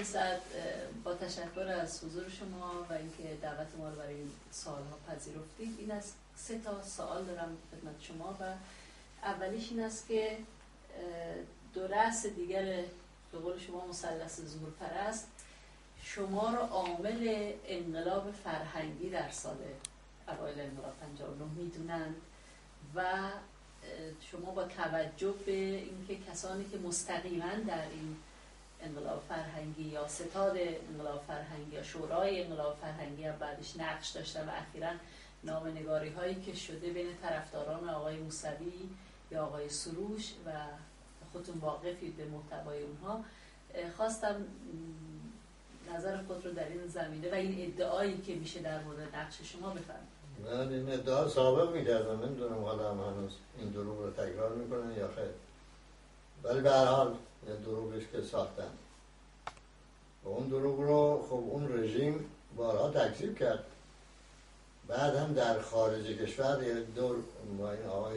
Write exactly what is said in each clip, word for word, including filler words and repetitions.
خیلی سعد با تشکر از حضور شما و اینکه دعوت ما رو برای این سوال‌ها پذیرفتید. این از سه تا سوال دارم خدمت شما و اولیش این است که دو رأس دیگر به قول شما مثلث زورپرست شما رو عامل انقلاب فرهنگی در سال اوایل انقلاب پنجاه و نه میدونند و شما با توجه به اینکه کسانی که مستقیما در این انقلاب فرهنگی یا ستاد انقلاب فرهنگی یا شورای انقلاب فرهنگی هم بعدش نقش داشتن و اخیراً نامه‌نگاری هایی که شده بین طرفداران آقای موسوی یا آقای سروش و خودتون واقفید به محتوای اونها، خواستم نظر خود رو در این زمینه و این ادعایی که میشه در مورد نقش شما بفرمایید. من این ادعا سابق میکردم، نمیدونم حالا هم هنوز این دروغ رو تکرار میکنن یا خیر، ولی به هر حال دروغش که ساختن و اون دروغ رو خب اون رژیم بارها تکذیب کرد. بعد هم در خارج کشور یه دور با این آقای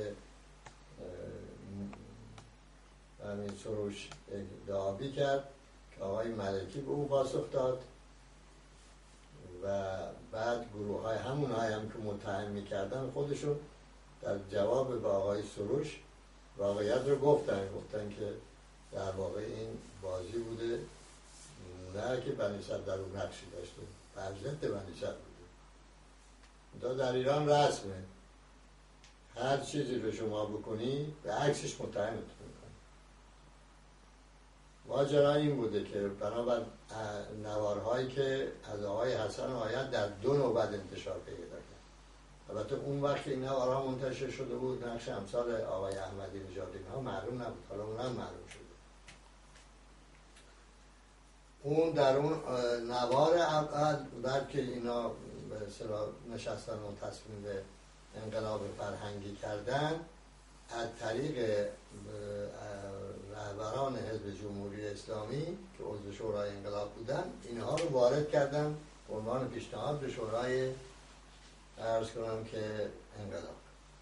همین سروش دعابی کرد که آقای ملکی به او پاسخ داد و بعد گروه های همون های هم که متهم میکردن خودشون در جواب به آقای سروش واقعیت رو گفتن گفتن که در واقع این بازی بوده، نه که بنی صدر در اون نقشی داشته، بر ضد بنی صدر بوده. دا در ایران رسمه هر چیزی رو شما بکنی به عکسش متهمت میکنی. ماجرا این بوده که بنابر نوارهایی که از آقای حسن آیت در دو نوبت انتشار پیدا کرد، البته اون وقت این نوارها منتشر شده بود نقش امثال آقای احمدی نژاد اینها معلوم نبود، حالا اونم معلوم شده. اون در اون نوار اول بعد که اینا به اصطلاح نشستن و تصمیم به انقلاب فرهنگی کردن، از طریق رهبران حزب جمهوری اسلامی که عضو شورای انقلاب بودن اینها رو وارد کردن به عنوان پیشنهاد به شورای عرض کنم که انقلاب.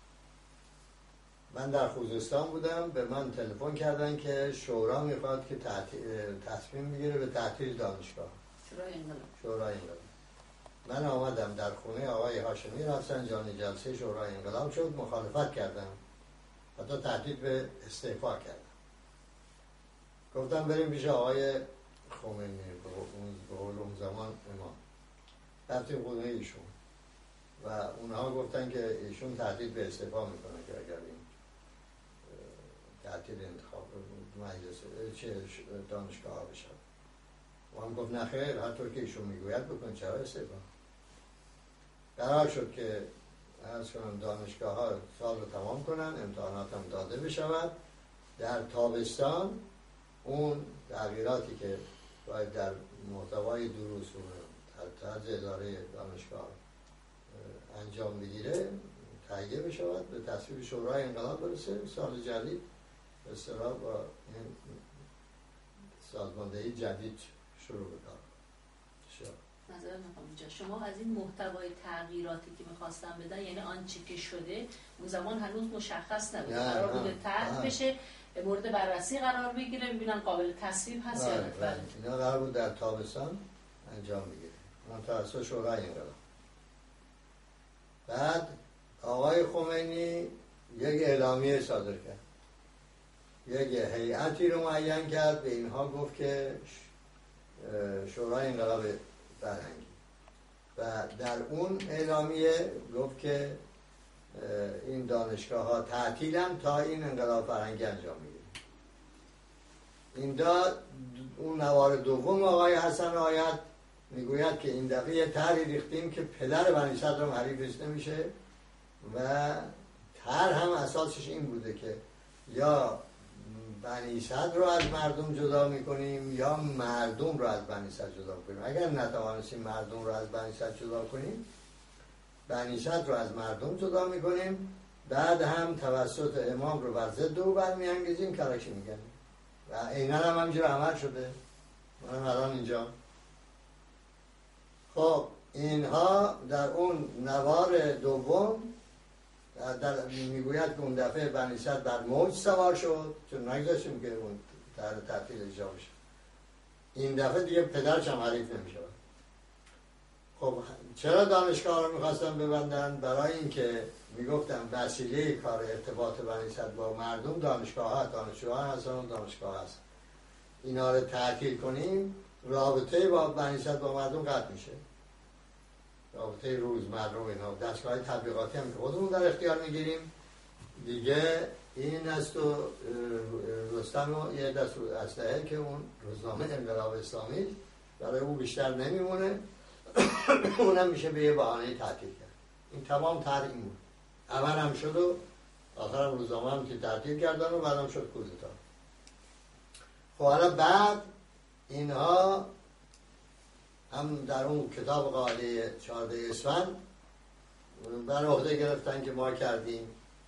من در خوزستان بودم، به من تلفن کردن که شورا میخواد که تصمیم میگیره به تعطیل دانشگاه شورای انقلاب. شورای انقلاب. من آمدم در خونه آقای هاشمی رفسنجانی، جلسه شورای انقلاب شد، مخالفت کردم، حتی تهدید به استعفا کردم. گفتم بریم پیش آقای خمینی به قول اون زمان امام. رفتیم خونه ایشون و اونها گفتن که ایشون تهدید به استعفا میکنه که اگر این تعطیل انتخاب مجلس چه دانشگاه ها بشه. و هم گفت نخیر، هر طور که ایشون میگوید بکن، چرا استعفا. قرار شد که عرض کنم دانشگاه ها سال رو تمام کنن، امتحانات هم داده بشود. در تابستان اون تغییراتی که باید در محتوای دروس و طرز اداره دانشگاه انجام بگیره تهیه بشود، به تصویب شورای انقلاب برسه، سال جدید به اصطلاح با این سازماندهی جدید شروع بکار. نظر میخوام اینجا شما از این محتوای تغییراتی که میخواستن بدن، یعنی آنچه که شده اون زمان هنوز مشخص نبود، قرار بوده طرح بشه، مورد بررسی قرار بگیره، ببینن قابل تصویب هست یا نه. اینا قرار بود در تابستان انجام بگیره من توسط شورای انقلاب. بعد آقای خمینی یک اعلامیه صادر کرد، یک هیئتی رو معین کرد، به اینها گفت که شورای انقلاب فرهنگی، و در اون اعلامیه گفت که این دانشگاه ها تعطیلن تا این انقلاب فرهنگی انجام میگیره. این داد اون نوار دوم آقای حسن آیت میگوید که این دفعه یه طرحی ریختیم که پدر بنی صدر هم حریفش نمیشه و طرح هم اساسش این بوده که یا بنی صدر رو از مردم جدا میکنیم یا مردم رو از بنی صدر جدا کنیم. اگر نتوانستیم مردم رو از بنی صدر جدا کنیم، بنی صدر رو از مردم جدا میکنیم، بعد هم توسط امام رو بر ضد او برمیانگیزیم، کلاشی میگن. و عیناً هم همینجور عمل شده. من الان اینجا خب اینها در اون نوار دوم در میگوید که اون دفعه بنی صدر بر موج سوار شد، چون نگذاشتیم که اون در تعطیل اجرا بشه. این دفعه دیگه پدرش هم حریف نمیشه. خب چرا دانشگاه رو میخواستن ببندن؟ برای اینکه میگفتن وسیله کار ارتباط بنی صدر با مردم دانشگاه ها دانشجوها هستن و دانشگاه هست. اینا رو تعطیل کنیم، رابطه با بنی صدر با مردم قطع میشه. رابطه روزمره و اینا، دستگاه تبلیغاتی هم که خودمون در اختیار میگیریم دیگه. این است و رستم و یه دست اسلحه که اون روزنامه انقلاب اسلامی برای او بیشتر نمیمونه، اونم میشه به یه بهانه تعطیل کرد. این تمام طرح این بود. اول هم شد و آخرم روزنامه هم که تعطیل کردن و بعدم شد کودتا. خب حالا بعد اینها هم در اون کتاب قاعده چهارده اسفند بر عهده گرفتن که ما کردیم،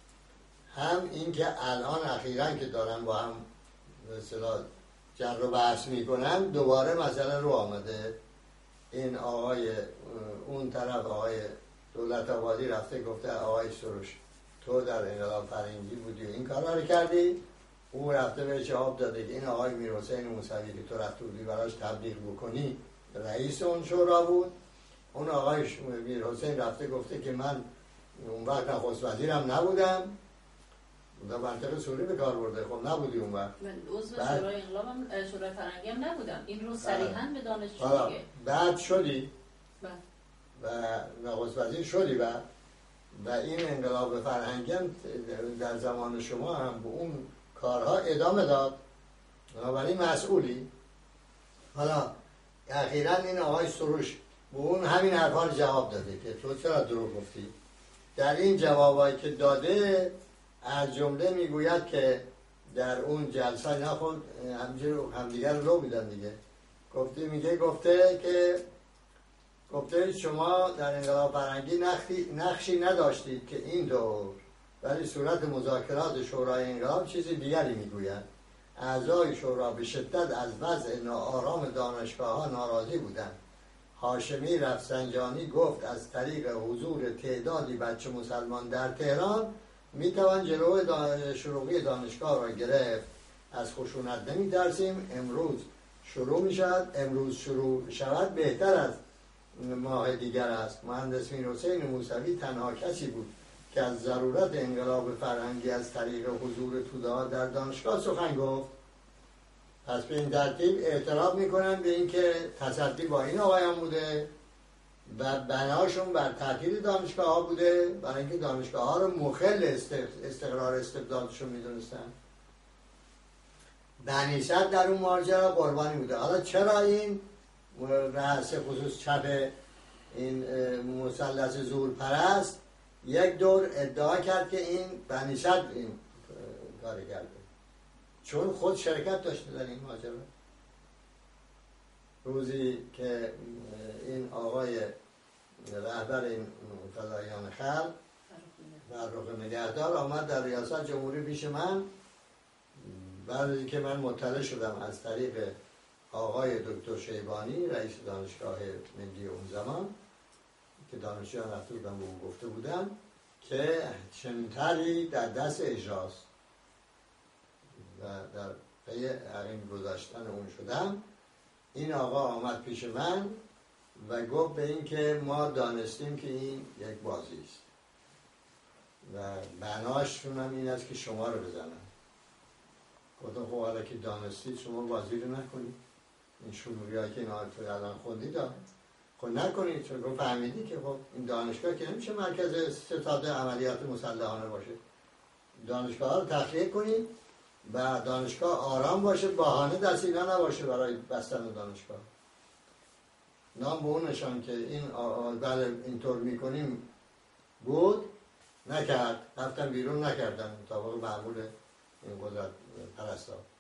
هم این که الان اخیراً که دارن با هم به اصطلاح جر و بحث میکنن، دوباره مسئله رو آمده. این آقای اون طرف آقای دولت آبادی رفته گفته آقای سروش تو در انقلاب فرهنگی بودی و این کارا رو کردی، اون رفته به جواب داده که این آقای میرحسین موسوی که تو رفته بودی براش تبلیغ بکنی رئیس اون شورا بود. اون آقای میرحسین رفته گفته که من اون وقت نخست وزیرم نبودم، در منطقه سوری به کار برده. خب نبودی اون وقت. من عضو شورای انقلاب هم شورای فرهنگی هم نبودم. این رو صریحاً به دانشجو میگه. بعد شدی بله و نخست وزیر شدی و و این انقلاب فرهنگی هم در زمان شما هم به اون کارها ادامه داد، بنابراین مسئولی. حالا اخیراً این آقای سروش به اون همین حرفا رو جواب داده که تو چرا دروغ گفتی. در این جوابایی که داده از جمله میگوید که در اون جلسه نخود همجور همدیگر رو میدن دیگه، گفته میگه گفته که گفته شما در انقلاب فرهنگی نقشی, نقشی نداشتید که این دور، ولی صورت مذاکرات شورای انقلاب چیزی دیگری میگوید. اعضای شورا به شدت از وضع ناآرام دانشگاه ها ناراضی بودند. هاشمی رفسنجانی گفت از طریق حضور تعدادی بچه مسلمان در تهران میتوان جلو شروعی دانشگاه را گرفت. از خشونت نمی ترسیم. امروز شروع می شود امروز شروع شود بهتر از ماه دیگر است. مهندس میرحسین موسوی تنها کسی بود که از ضرورت انقلاب فرهنگی از طریق حضور توده ها در دانشگاه سخن گفت. پس به این ترتیب اعتراف میکنن به اینکه تصدی با این آقایان بوده و بناشون بر تعطیل دانشگاه ها بوده، برای اینکه دانشگاه ها رو مخل استقرار استبدادشون میدونستن. بنی صدر در اون ماجرا قربانی بوده. حالا چرا این رئیس خصوص چپ این مثلث زور پرست یک دور ادعا کرد که این بنی صدر این کار کرده، چون خود شرکت داشته در این ماجرا. روزی که این آقای رهبر این فدایان خلق فرخ نگهدار آمد در ریاست جمهوری پیش من، بعد از اینکه من مطلع شدم از طریق آقای دکتر شیبانی رئیس دانشگاه ملی اون زمان که دانشجویان رفته بودن به اون گفته بودن که چنین طرحی در دست اجراست و در پی عقیم گذاشتن اون شدم. این آقا آمد پیش من و گفت به این که ما دانستیم که این یک بازی است و بناشون هم این است که شما رو بزنن. گفتم خب حالا که دانستید شما بازی رو نکنید، این شروعی هایی که این آقای توی الان خوندی دارم خب نکنید، چون گفت فهمیدی که خب این دانشگاه که نمیشه مرکز ستاد عملیات مسلحانه باشه. دانشگاه ها رو تخلیه کنید و دانشگاه آرام باشه، بهانه در سینا نباشه برای بستن دانشگاه. نام به اون نشان که این بله اینطور میکنیم بود، نکرد، رفتن بیرون نکردن طبق معمول این قدرت پرستا.